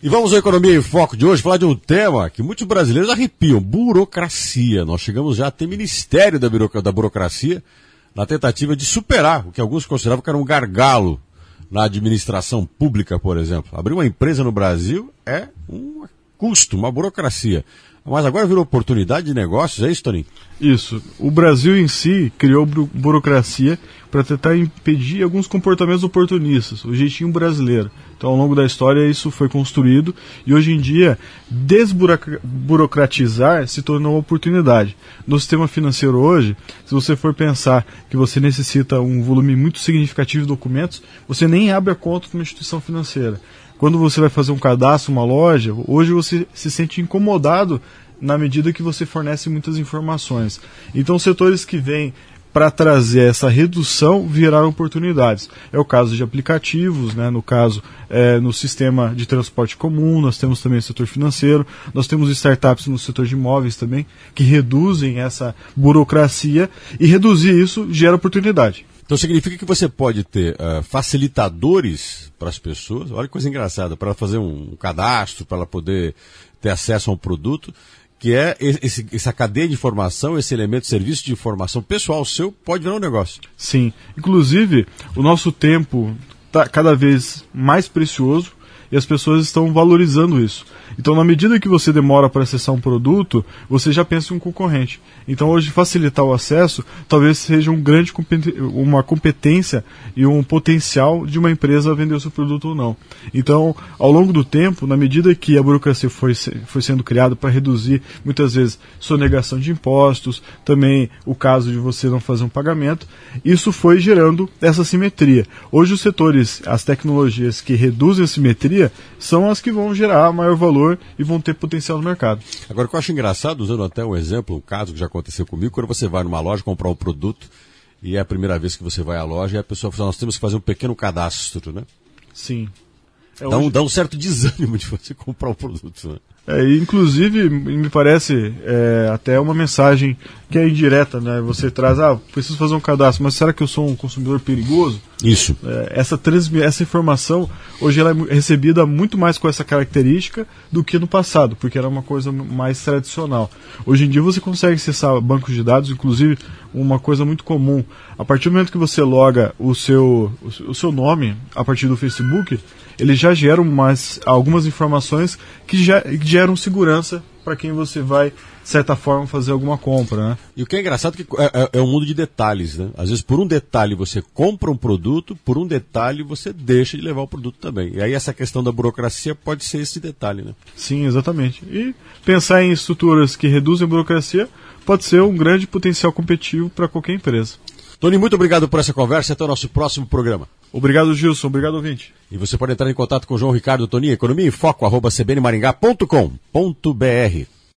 E vamos ao Economia em Foco de hoje, falar de um tema que muitos brasileiros arrepiam, burocracia. Nós chegamos já a ter Ministério da Burocracia na tentativa de superar o que alguns consideravam que era um gargalo na administração pública, por exemplo. Abrir uma empresa no Brasil é um custo, uma burocracia. Mas agora virou oportunidade de negócios, é isso, Toninho? Isso. O Brasil em si criou burocracia para tentar impedir alguns comportamentos oportunistas, o jeitinho brasileiro. Então, ao longo da história, isso foi construído e, hoje em dia, desburocratizar se tornou uma oportunidade. No sistema financeiro hoje, se você for pensar que você necessita um volume muito significativo de documentos, você nem abre a conta com uma instituição financeira. Quando você vai fazer um cadastro, uma loja, hoje você se sente incomodado na medida que você fornece muitas informações. Então, setores que vêm para trazer essa redução viraram oportunidades. É o caso de aplicativos, né? No caso, no sistema de transporte comum, nós temos também o setor financeiro, nós temos startups no setor de imóveis também, que reduzem essa burocracia, e reduzir isso gera oportunidade. Então significa que você pode ter facilitadores para as pessoas, olha que coisa engraçada, para fazer um cadastro, para ela poder ter acesso a um produto, que é essa cadeia de informação, esse elemento de serviço de informação pessoal seu, pode virar um negócio. Sim, inclusive o nosso tempo está cada vez mais precioso e as pessoas estão valorizando isso. Então, na medida que você demora para acessar um produto, você já pensa em um concorrente. Então, hoje, facilitar o acesso talvez seja uma competência e um potencial de uma empresa vender o seu produto ou não. Então, ao longo do tempo, na medida que a burocracia foi sendo criada para reduzir, muitas vezes, sonegação de impostos, também o caso de você não fazer um pagamento, isso foi gerando essa simetria. Hoje, os setores, as tecnologias que reduzem a simetria, são as que vão gerar maior valor e vão ter potencial no mercado. Agora, o que eu acho engraçado, usando até um exemplo, um caso que já aconteceu comigo, quando você vai numa loja comprar um produto e é a primeira vez que você vai à loja e a pessoa fala, nós temos que fazer um pequeno cadastro, né? Sim. Dá um certo desânimo de você comprar o produto, né? Inclusive, me parece até uma mensagem que é indireta, né? Você traz, preciso fazer um cadastro, mas será que eu sou um consumidor perigoso? Isso. Essa informação, hoje ela é recebida muito mais com essa característica do que no passado, porque era uma coisa mais tradicional. Hoje em dia você consegue acessar bancos de dados, inclusive uma coisa muito comum. A partir do momento que você loga o seu nome a partir do Facebook, ele já gera algumas informações que geram segurança para quem você vai, de certa forma, fazer alguma compra, né? E o que é engraçado é que é um mundo de detalhes, né? Às vezes, por um detalhe, você compra um produto, por um detalhe, você deixa de levar o produto também. E aí essa questão da burocracia pode ser esse detalhe, né? Sim, exatamente. E pensar em estruturas que reduzem a burocracia pode ser um grande potencial competitivo para qualquer empresa. Tony, muito obrigado por essa conversa e até o nosso próximo programa. Obrigado, Gilson. Obrigado, ouvinte. E você pode entrar em contato com o João Ricardo Toninho, economiaemfoco@cbnmaringá.com.br.